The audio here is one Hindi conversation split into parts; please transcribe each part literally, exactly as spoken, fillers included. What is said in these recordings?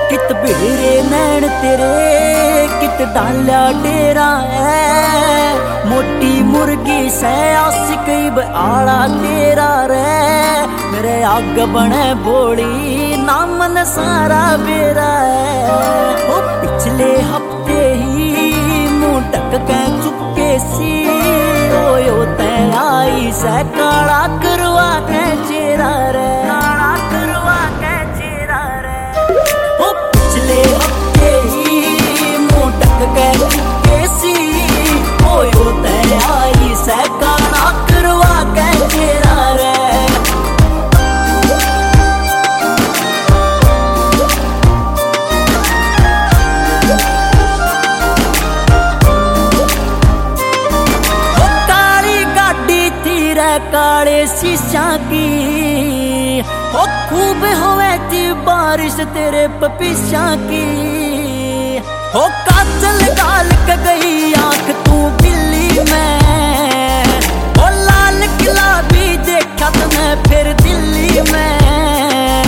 कित भिड़े नैन तेरे कित डाल्या डेरा है, मोटी मुर्गी से आशिक आला तेरा रे। मेरे आग बने बोली नामन सारा बेरा है। ओ पिछले हफ्ते ही मुंह ढक के चुपके सी ओयो ते आई से काला करवा के चेहरा रे, काला करवा के चेहरा रे। ओ पिछले हफ्ते ही मुंह ढक के चुपके सी ओयो ते आई से काला करवा के चेहरा रे। काले शीशा की हो खूब होवे थी बारिश तेरे पपीशा की। हो काजल गाल के गई आंख तू बिल्ली में, हो लाल किला भी देखा तने फिर दिल्ली में।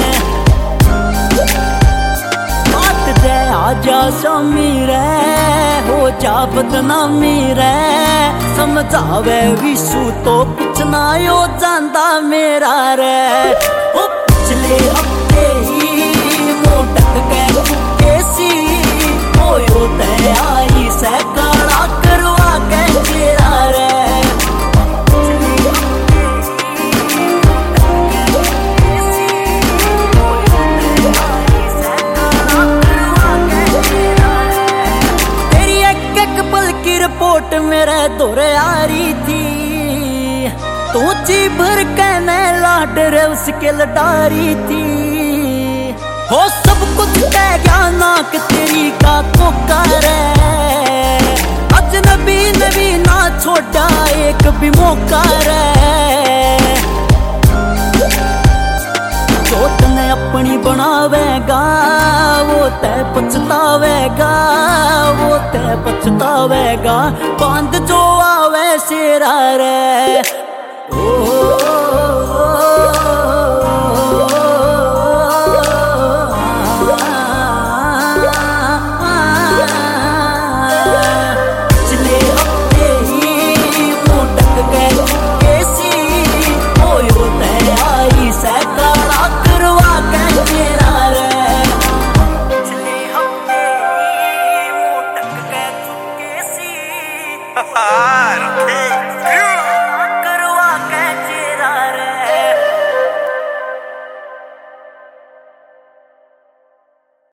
बात दे आजा शामी रे हो जा बदनामी रे, समझावे विशु तो कुछ ना यो जानता मेरा रे। ओ पिछले हफ्ते ही मुंह ढक के चुपके सी ओयो ते आई से काला करवा के चेहरा रे। रिपोर्ट मेरे दौरे आ रही थी, तू जी भर के मैं लाड रे उसके लडारी थी। हो सब कुछ कह गया नाक तेरी का कोका रे, अजनबी नबी ना छोड़ा एक भी मौका रे। चोट ने अपनी बनावेगा वो तय पछतावेगा, वो तय पछतावेगा बांध जो आवे शेरा रे। ओ, ओ, ओ, पिछले हफ्ते ही मुंह ढक के चुपके सी ओयो तय आई से काला करवा के चेहरा रे। पिछले हफ्ते ही मुंह ढक के चुपके सी